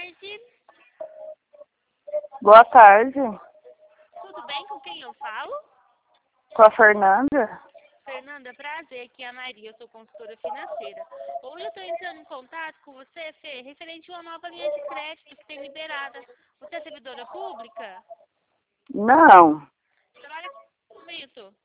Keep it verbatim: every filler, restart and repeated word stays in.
tarde. Boa tarde. Tudo bem? Com quem eu falo? Com a Fernanda? Fernanda, prazer, aqui é a Maria, eu sou consultora financeira. Hoje eu estou entrando em contato com você, Fê, referente a uma nova linha de crédito que tem liberada. Você é servidora pública? Não. Trabalha com isso?